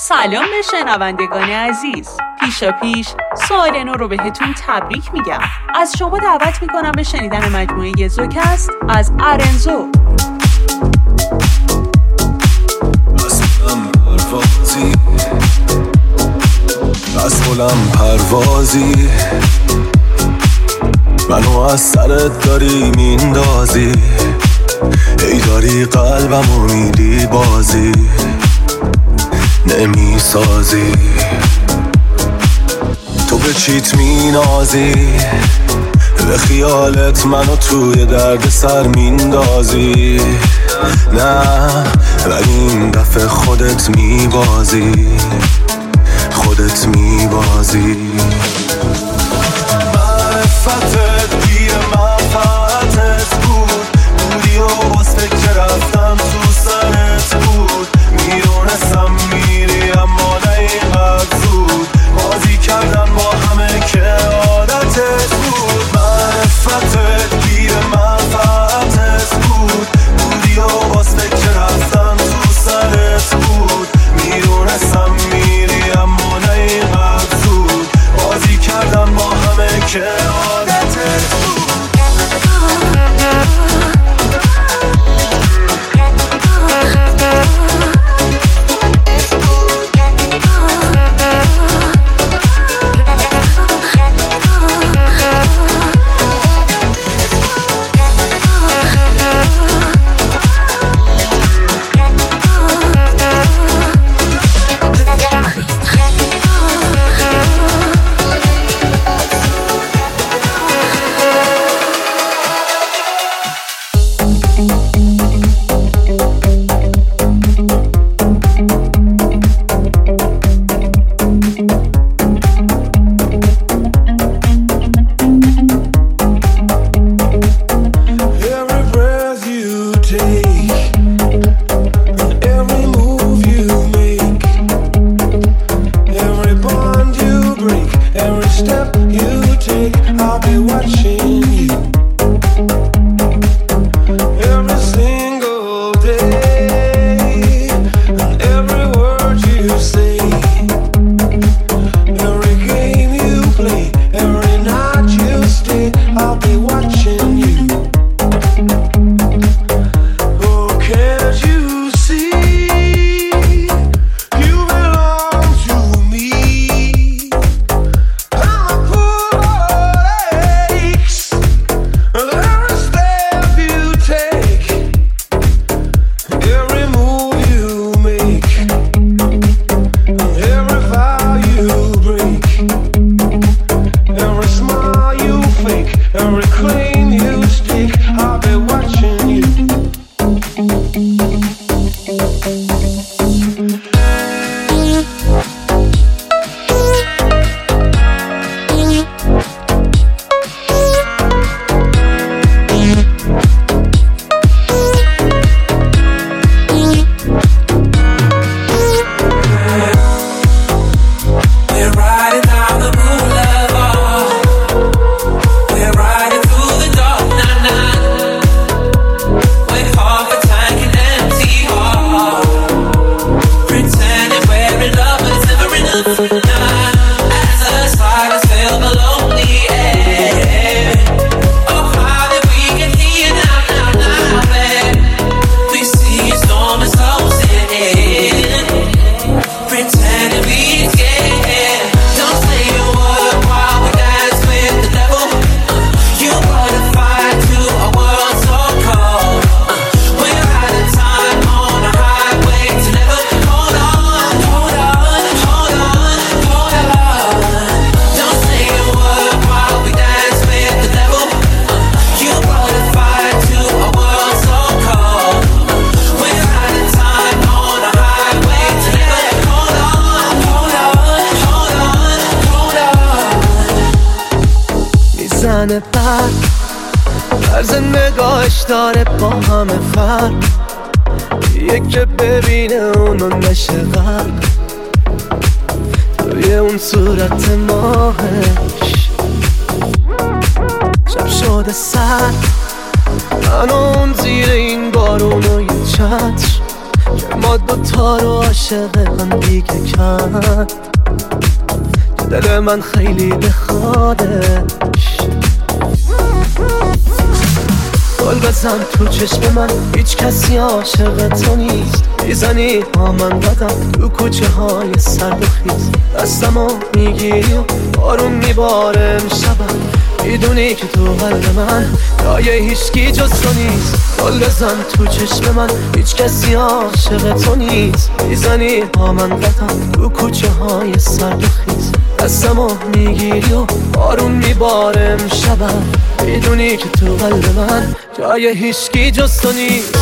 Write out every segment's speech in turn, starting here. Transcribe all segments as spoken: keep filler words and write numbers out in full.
سلام به شنوندگان عزیز. پیشا پیش سال نو رو بهتون تبریک میگم. از شما دعوت میکنم به شنیدن مجموعه زوکست از آرنزو. اصلم پروازی اصلم پروازی منو از سرت داری میندازی، ای داری قلبمو میدی بازی نمیسازی، تو به چیت مینازی، به خیالت منو توی درد سر میندازی، نه ولی این دفعه خودت میبازی، خودت میبازی. معرفتت گیر منفعتت بود، بودی و باز فکر رفتم تو سرت بود، میدونستم میری اما نه اینقدر زود، بازی کردن با همه که عادتت بود. معرفتت گیر منفعتت بود، بودی و باز فکر رفتم تو سرت بود، میدونستم میری اما نه اینقدر زود، بازی کردن با همه که عادتت بود. طرز نگاهش داره با همه فرق، یک ببینه اونو نشه غرق توی اون صورت ماهش. شب شده سر من اون زیر این بارون و یه چتر، که ما دوتا رو عاشق هم دیگه کرد. دل من خیلی بخوادش گل بزن تو چشم من، هیچ کسی عاشق تو نیست. میزنی با من قدم تو کوچه های سرد و خیز، دستمو میگیری و بارون میباره امشبم. میدونی که تو قلب من جای هیچکی جز تو نیست. گل بزن تو چشم من، هیچ کسی عاشق تو نیست. میزنی با من قدم تو کوچه های سرد و خیز، دستمو میگیری و بارون میباره امشبم. میدونی که تو قلب من جای هیچکی جز تو نیست.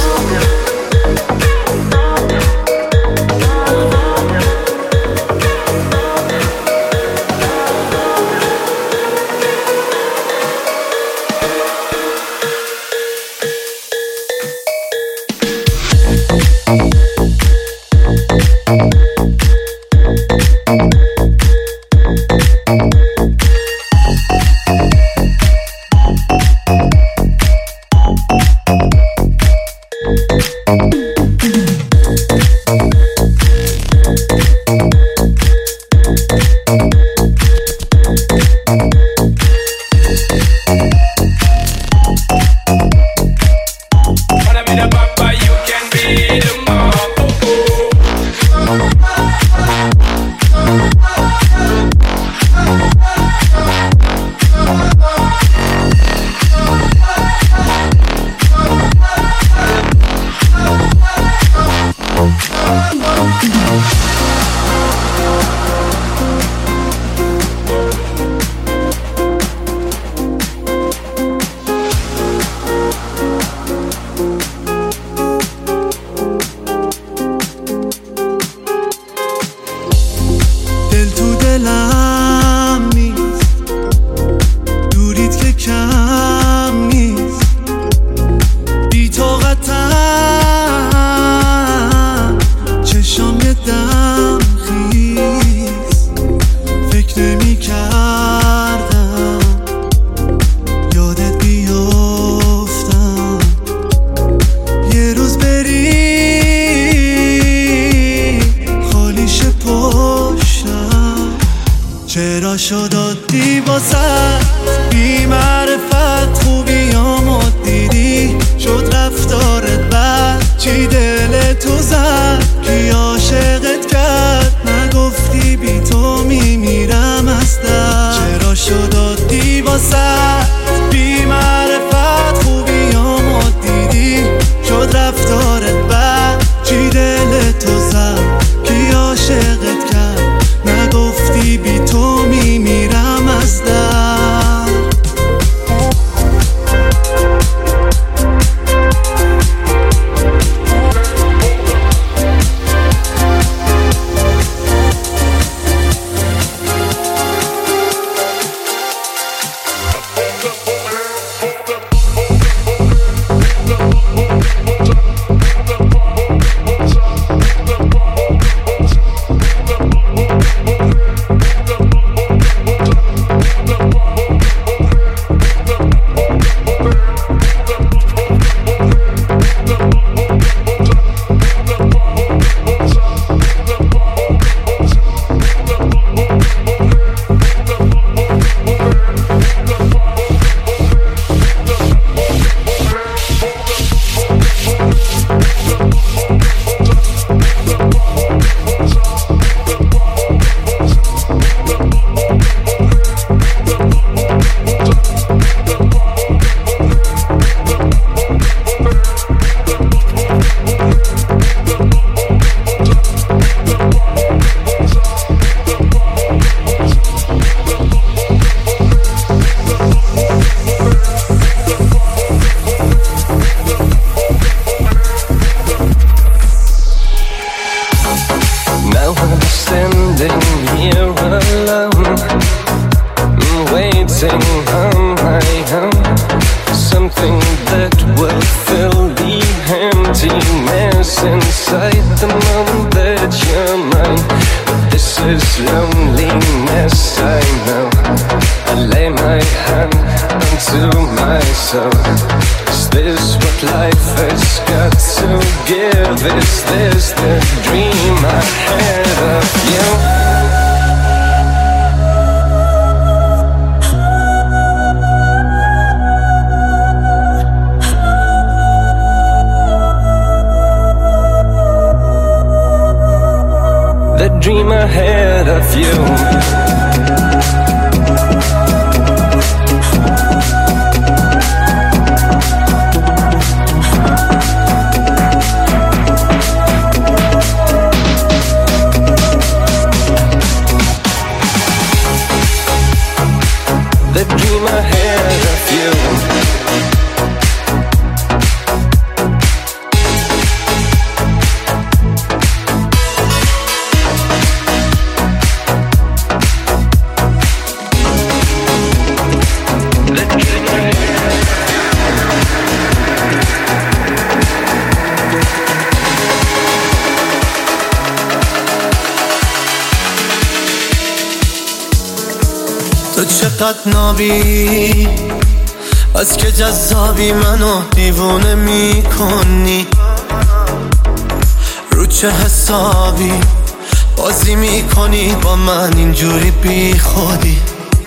چرا شد عادی واسه بی معرفت خوبیامو دیدی شد رفتارت بد چی دل تو زد کی عاشقت کرد نگفتی بی تو میمیرم از درد چرا شد عادی واسه بی معرفت خوبیامو دیدی شد رفتارت بد چی دل تو زد کی عاشقت کرد نگفتی بی تو میمیرم از درد Loneliness, I know. I lay my hand man unto myself. Is this what life has got to give? Is this the dream I had of you? The dream ahead of you. The dream ahead of you. تو چقدر نابی از که جذابی منو دیوونه میکنی، رو چه حسابی بازی میکنی با من اینجوری بی خودی،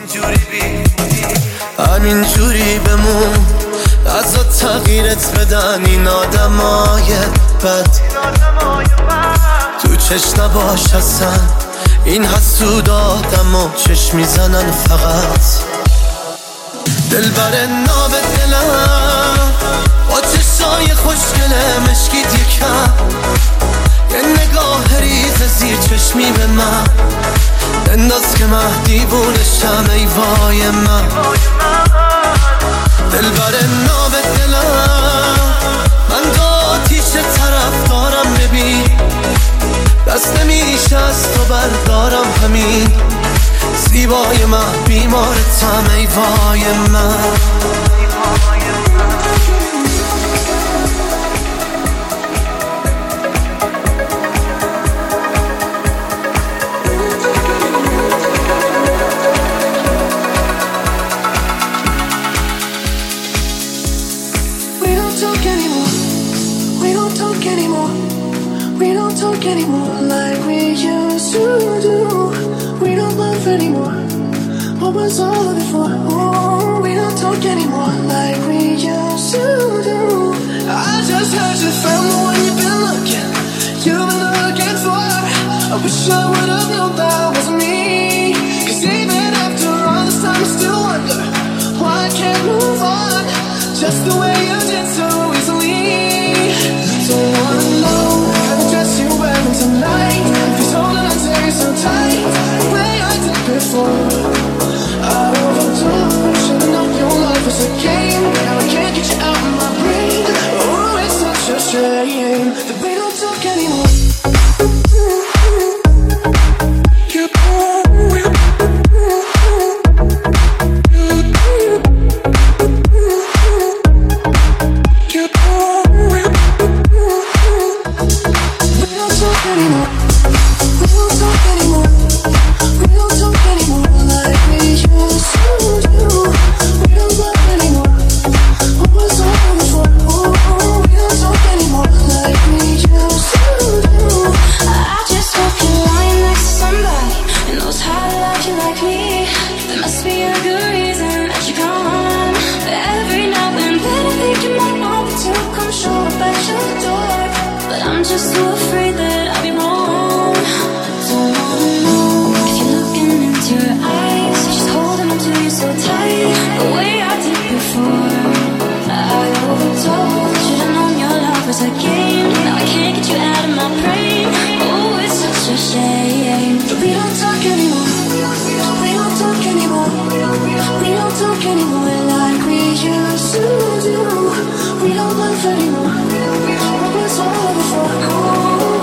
همینجوری بمون ازا تغییرت بدن این آدمای بد، تو چشم نباش اصلا این حسود آدم و چشم میزنن فقط. دل بر ناب دلم با چشای خوشگله مشکیت یکم، یه نگاه ریز زیر چشمی به من بنداز که من دیوونشم ای وای من. دل بر ناب دلم من دو آتیش طرف دارم ببین، دست نمیشه از تو بردارم همین، زیبای من بیمارتم ای وای من. We don't talk anymore, we don't talk anymore, we don't talk anymore like we used to do. We don't love anymore, what was all of it for? Oh, we don't talk anymore like we used to do. I just heard you found the one you've been looking, you've been looking for. I wish I would've known that wasn't me, cause even after all this time I still wonder why I can't move on just the way you did so easily. Don't wanna know the dress you're wearing tonight, if he's holding on to you so tight the way I did before. I overdosed, should've known your love was a game, now I can't get you out of my brain. Oh, it's such a shame that we don't talk anymore. Anymore. We don't love anymore. What was all before?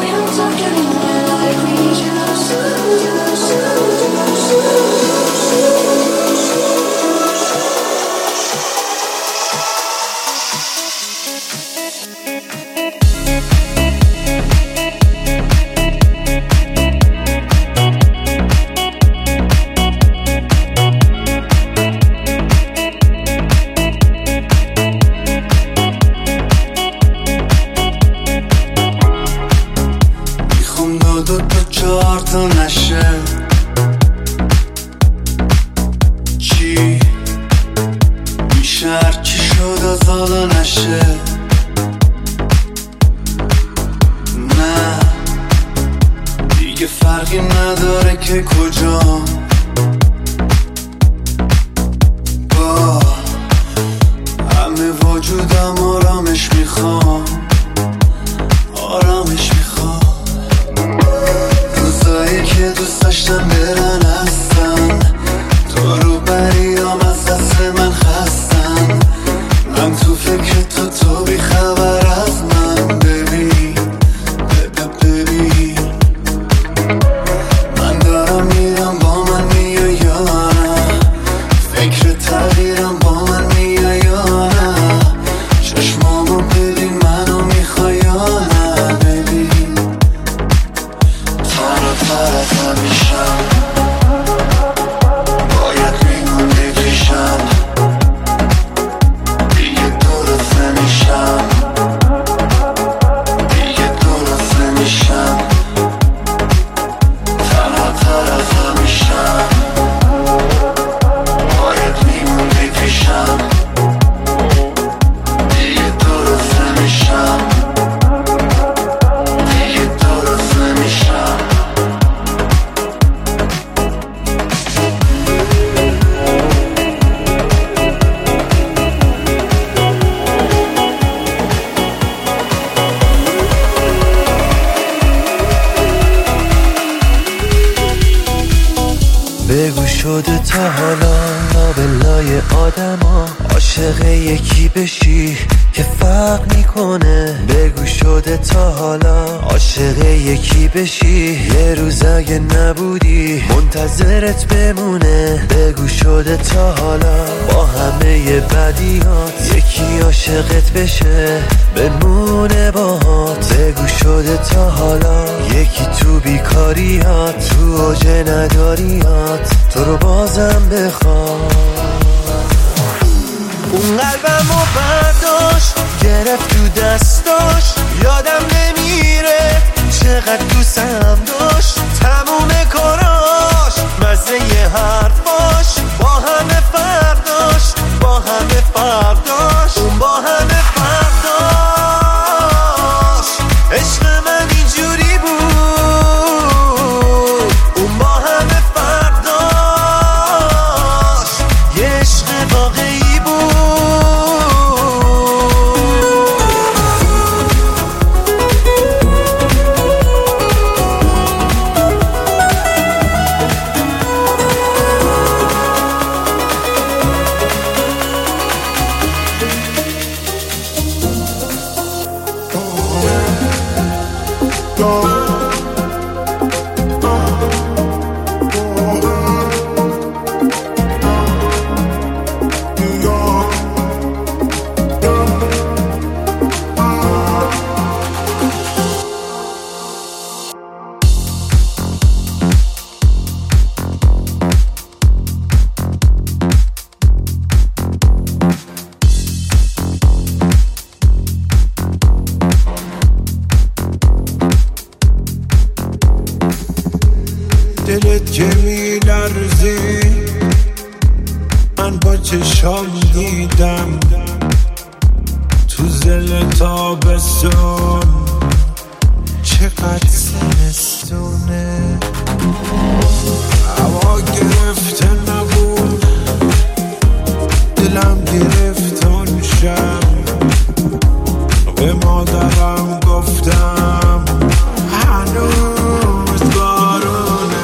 حالا نشه. نه دیگه فرقی نداره که کجام، با همه وجودم آرامش میخوام، آرامش میخوام. روزایی که دوست داشتم برن هستن، تو رو بریام از دست من خستن. من تو فکر تو، تو بی خبر از من. ببین ببین من دارم میرم، با من میای یا نه؟ فکر تغییرم، با من میای یا نه؟ چشمامو ببین، منو میخوای یا نه؟ ببین تر و تر از همیشم، باید میمونی پیشم، دیگه درست نمیشم، دیگه درست نمیشم. تنها تر از همیشم، باید میمونی پیشم، دیگه درست نمیشم، دیگه درست نمیشم. بگو شده تا حالا لابلای آدما عاشق یکی بشی که فرق میکنه؟ بگو شده تا حالا عاشق یکی بشی یه روز اگه نبودی منتظرت بمونه؟ بگو شده تا حالا با همه بدیات یکی عاشقت بشه بمونه باهات؟ بگو شده تا حالا یکی تو بیکاریات، تو اوج نداریات تو رو بازم بخواد؟ اون قلبمو برداشت گرفت تو دستاش، یادم نمیره چقدر دوستم داشت. تموم کاراش مزه یه حرفاش، با همه فرداش، با همه فرداش، اون با همه فرداش. عشق من اینجوری بود، اون با همه فرداش، یه عشق واقعی بود. دلت که میلرزی من با چشام دیدم، تو زل تابستون چقدر زمستونه. هوا گرفته نبود، دلم گرفت اون شب. به مادرم گفتم هنوز بارونه.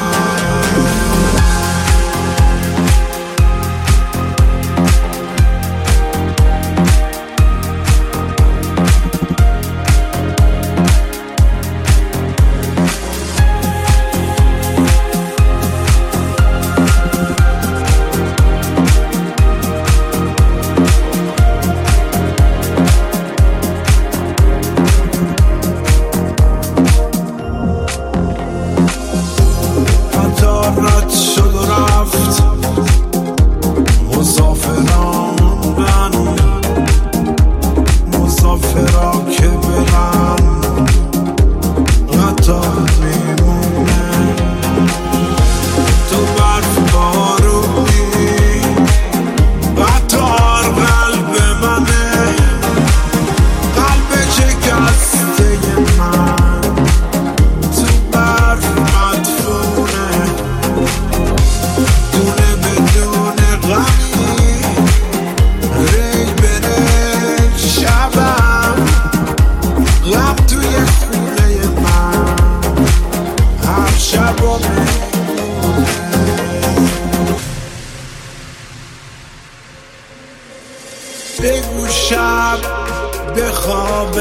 بگو شب به خواب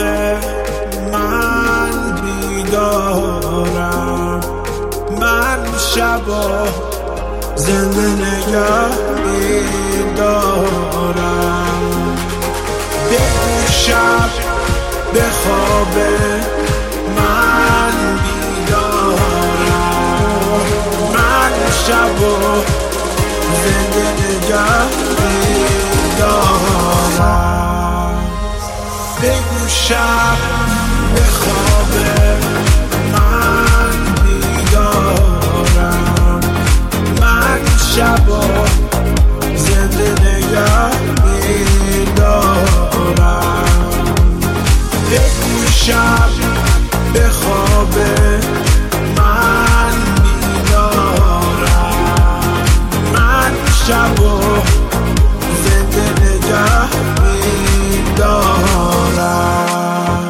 من بیدارم، من شبا زنده نگه میدارم. بگو شب به خواب من بیدارم، من شبا زنده نگه میدارم. بگو شب به خواب من بیدارم، من شبا زنده نگه میدارم. بگو شب به خواب من بیدارم، من شبا زنده نگه میدارم.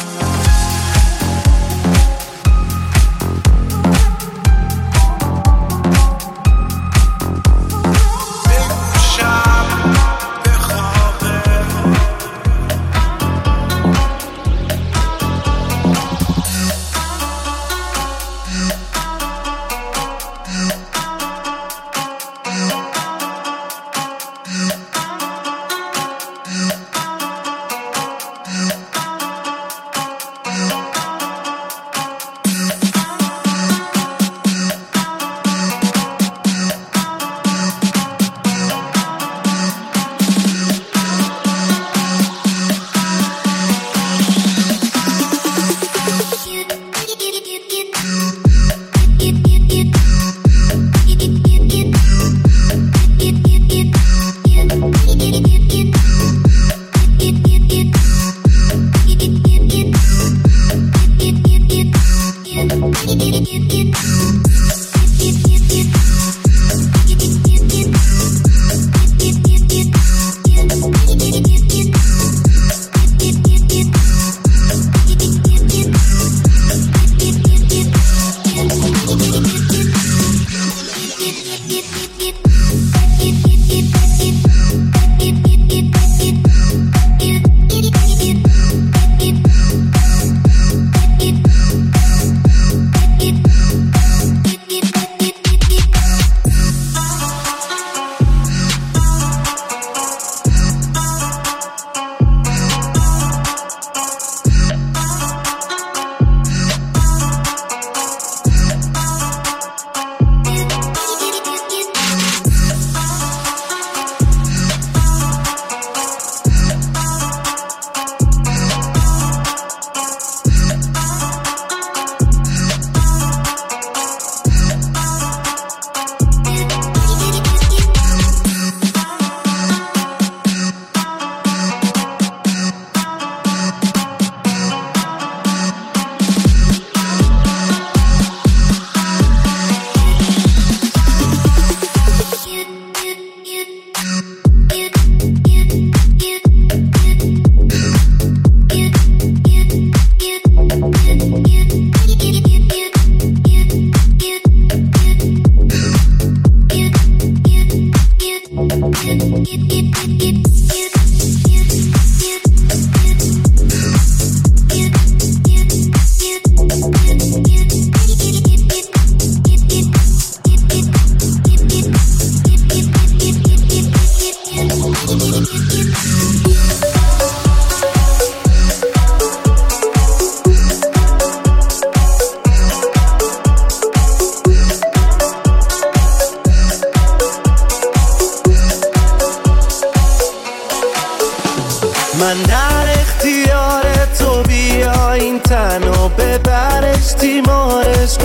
من در اختیار تو، بیا این تنو ببرش تیمارش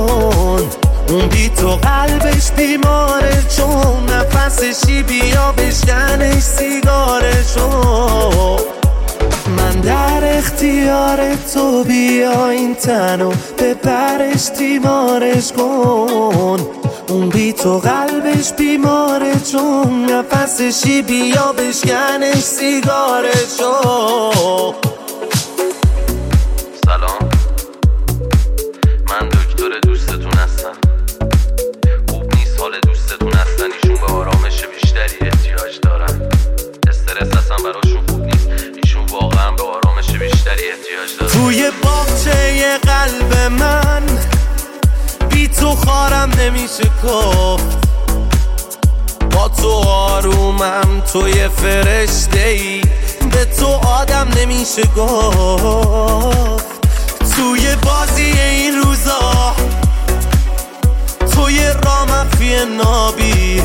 کن. اون بی تو قلبش بیماره، چون نفسشی بیا بشکنش سیگارشو. من در اختیار تو، بیا این تنو ببرش تیمارش کن. اون بی تو قلبش بیماره، چون نفسشی بیا بشکنش سیگارشو. سلام، من دکتر دوستتون هستم. خوب نیست حال دوستتون هستن، ایشون به آرامش بیشتری احتیاج دارن. استرس استرس اصلا براشون خوب نیست. ایشون واقعا به آرامش بیشتری احتیاج داره. توی باغچه قلب من بی تو خارم نمیشه گفت، با تو آرومم، توی فرشته ای، به تو آدم نمیشه گفت. توی بازی این روزا توی رامفی نابی،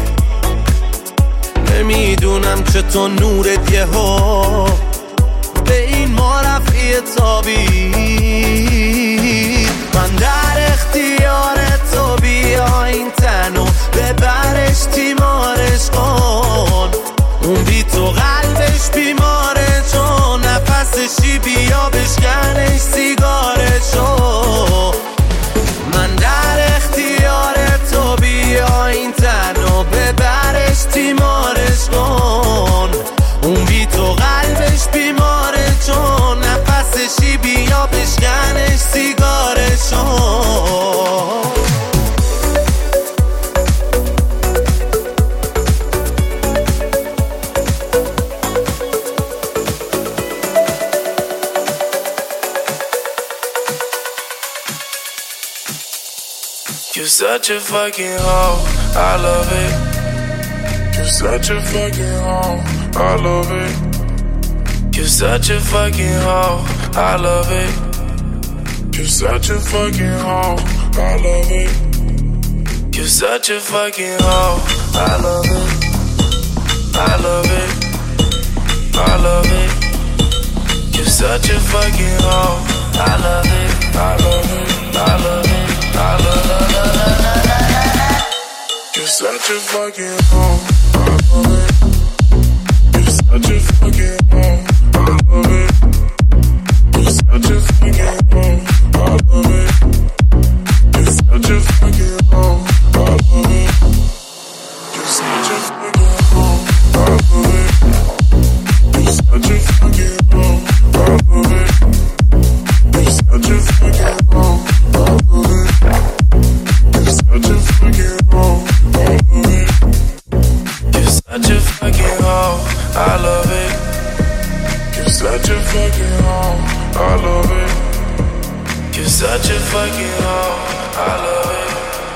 نمیدونم که تو نورت یه ها به این ما رفعی تابی. من در اختیار تو، بیا این تنو ببرش تیمارش کن. اون بی تو قلبش بیماره، چون نفسشی بیا بشکنش سیگارشو. من در اختیار تو، بیا این تنو ببرش تیمارش کن. اون بی تو قلبش بیماره، چون نفسشی بیا بشکنش سیگارشو. You're such a fucking hoe, I love it. You're such a fucking hoe, I love it. You're such a fucking hoe, I love it. You're such a fucking hoe, I love it. You're such a fucking hoe, I love it. I love it, I love it. You're such a fucking hoe, I love it. I love it, I love it. I love it. You're such a fucking hoe, I love it. You're such a fucking hoe, I love it. You're such a fucking hoe, I love it. You're such a fucking hoe, I love it. You're such a fucking hoe, I love it. You're such a fucking hoe, I love it. You're such a fucking hoe, I love it. You're such a fucking hoe, I love it. You're such a fucking hoe, I love it. You're such a fucking hoe, I love it. You're such a fucking hoe, I love it.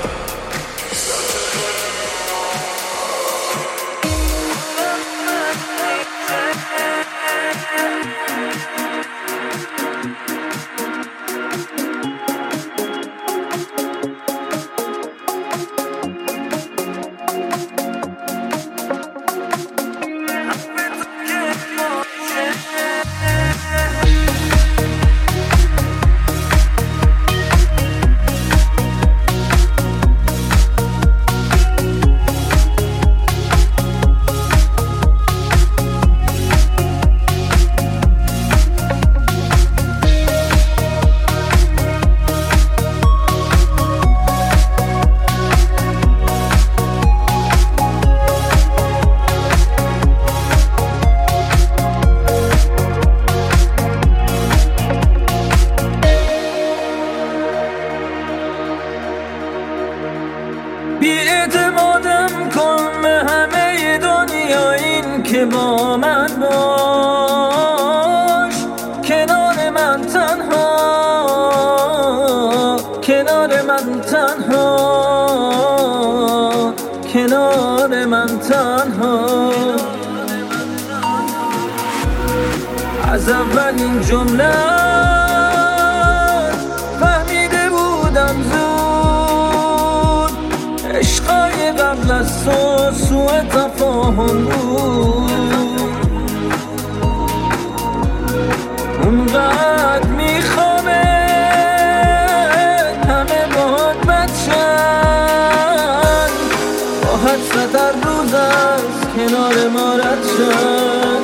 از اولین جمله فهمیده بودم زود، عشقای قبل از تو سوء تفاهم بود. اونقدر میخوامه همه باهات بچن، با حسرت هر روز از کنار ما رد شد.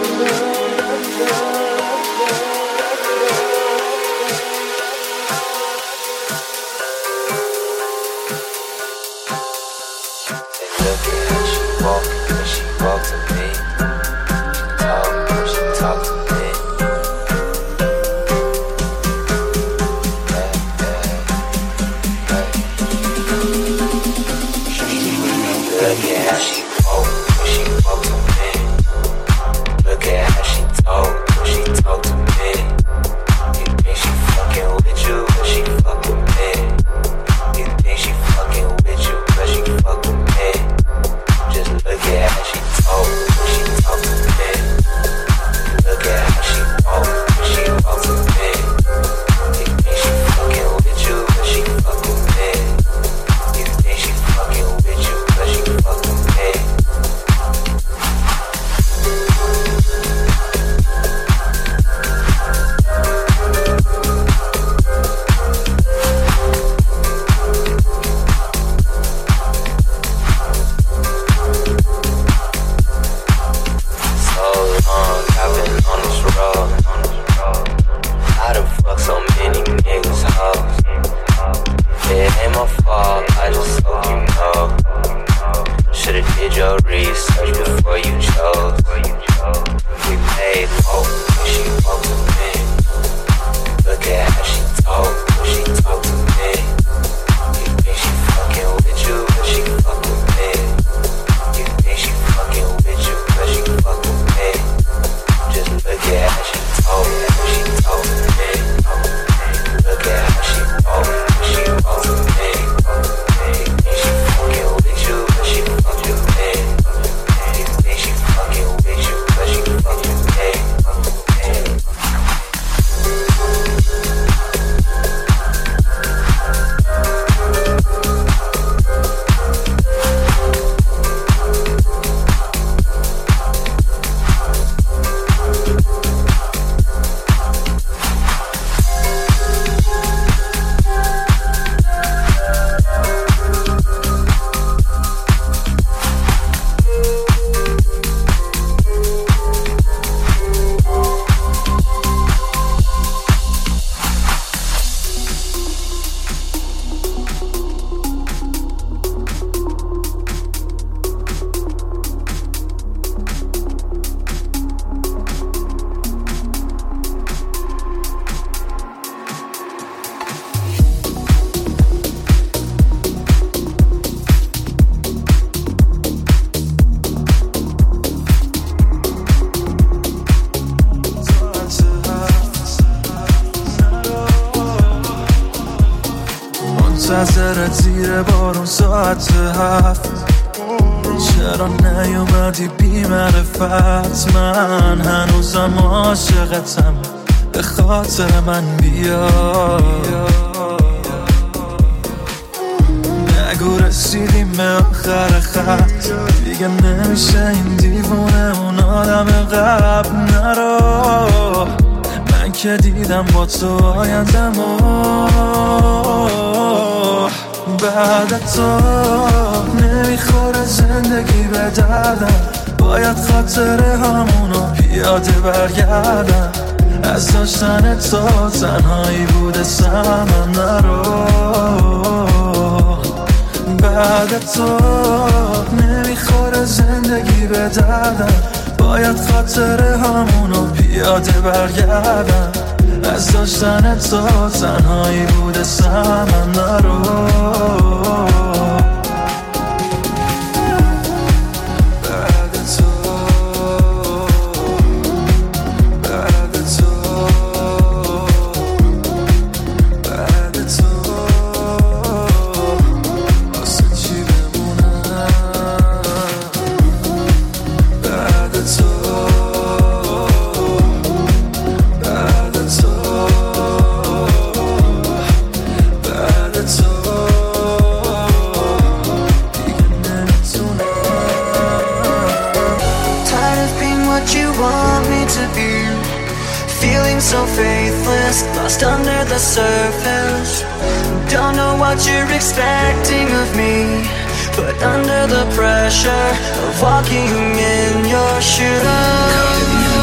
منتظرت زیر بارون ساعت هفت. چرا نیومدی بی معرفت؟ من هنوزم عاشقتم، به خاطر من بیا. نگو رسیدیم به آخر خط، دیگه نمیشه این دیوونه اون آدم قبل. نرو، من که دیدم با تو آیندم و بعد تو نمیخوره زندگی به دردم. باید خاطره همونو پیاده برگردم. از داشتن تو تنهایی بوده سمم. نرو، بعد تو نمیخوره زندگی به دردم. باید خاطره همونو پیاده برگردم. از داشتن تو تنهایی بوده سمم. نرو، so faithless, lost under the surface. Don't know what you're expecting of me, but under the pressure of walking in your shoes,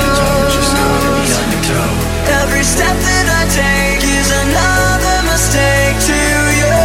every step that I take is another mistake to you.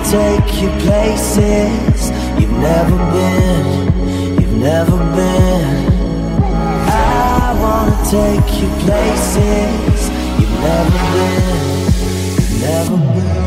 take you places you've never been, you've never been. I wanna take you places you've never been, you've never been.